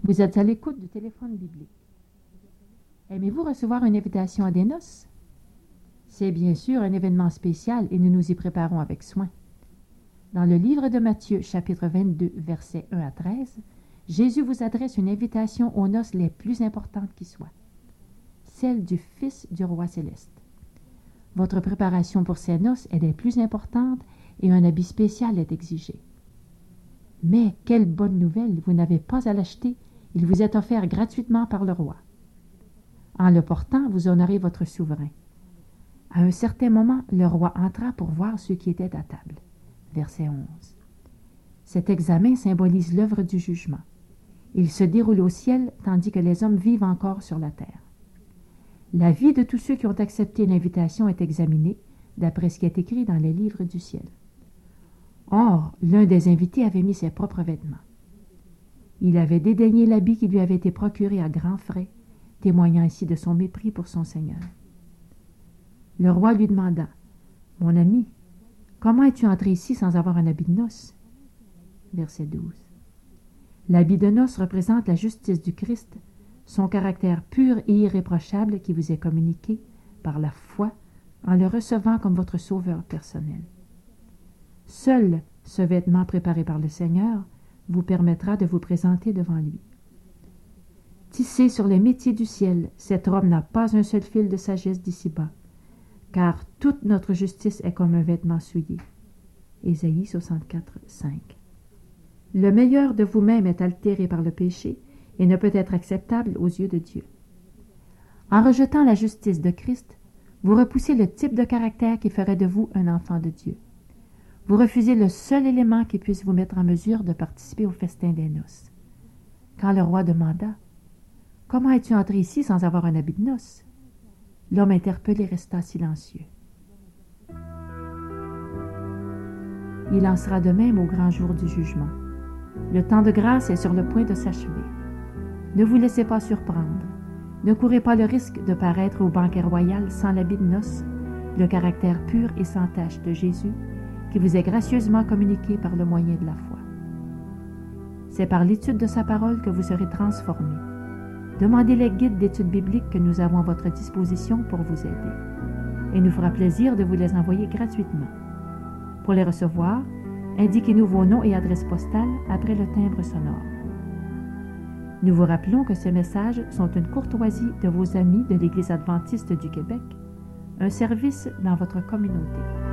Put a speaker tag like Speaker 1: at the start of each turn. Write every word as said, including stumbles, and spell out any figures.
Speaker 1: Vous êtes à l'écoute du téléphone biblique. Aimez-vous recevoir une invitation à des noces? C'est bien sûr un événement spécial et nous nous y préparons avec soin. Dans le livre de Matthieu, chapitre vingt-deux, versets un à treize, Jésus vous adresse une invitation aux noces les plus importantes qui soient, celle du Fils du Roi céleste. Votre préparation pour ces noces est des plus importantes et un habit spécial est exigé. Mais quelle bonne nouvelle, vous n'avez pas à l'acheter, il vous est offert gratuitement par le roi. En le portant, vous honorez votre souverain. À un certain moment, le roi entra pour voir ceux qui étaient à table. Verset onze. Cet examen symbolise l'œuvre du jugement. Il se déroule au ciel tandis que les hommes vivent encore sur la terre. La vie de tous ceux qui ont accepté l'invitation est examinée, d'après ce qui est écrit dans les livres du ciel. Or, l'un des invités avait mis ses propres vêtements. Il avait dédaigné l'habit qui lui avait été procuré à grands frais, témoignant ainsi de son mépris pour son Seigneur. Le roi lui demanda, « Mon ami, comment es-tu entré ici sans avoir un habit de noces ?» Verset douze. L'habit de noces représente la justice du Christ, son caractère pur et irréprochable qui vous est communiqué par la foi en le recevant comme votre sauveur personnel. Seul ce vêtement préparé par le Seigneur vous permettra de vous présenter devant lui. Tissée sur les métiers du ciel, cette robe n'a pas un seul fil de sagesse d'ici-bas, car toute notre justice est comme un vêtement souillé. Ésaïe soixante-quatre, cinq. Le meilleur de vous-même est altéré par le péché et ne peut être acceptable aux yeux de Dieu. En rejetant la justice de Christ, vous repoussez le type de caractère qui ferait de vous un enfant de Dieu. Vous refusez le seul élément qui puisse vous mettre en mesure de participer au festin des noces. Quand le roi demanda « Comment es-tu entré ici sans avoir un habit de noces ?» L'homme interpellé resta silencieux. Il en sera de même au grand jour du jugement. Le temps de grâce est sur le point de s'achever. Ne vous laissez pas surprendre. Ne courez pas le risque de paraître au banquet royal sans l'habit de noces, le caractère pur et sans tache de Jésus, qui vous est gracieusement communiqué par le moyen de la foi. C'est par l'étude de sa parole que vous serez transformés. Demandez les guides d'études bibliques que nous avons à votre disposition pour vous aider. Et nous fera plaisir de vous les envoyer gratuitement. Pour les recevoir, indiquez-nous vos noms et adresses postales après le timbre sonore. Nous vous rappelons que ces messages sont une courtoisie de vos amis de l'Église adventiste du Québec, un service dans votre communauté.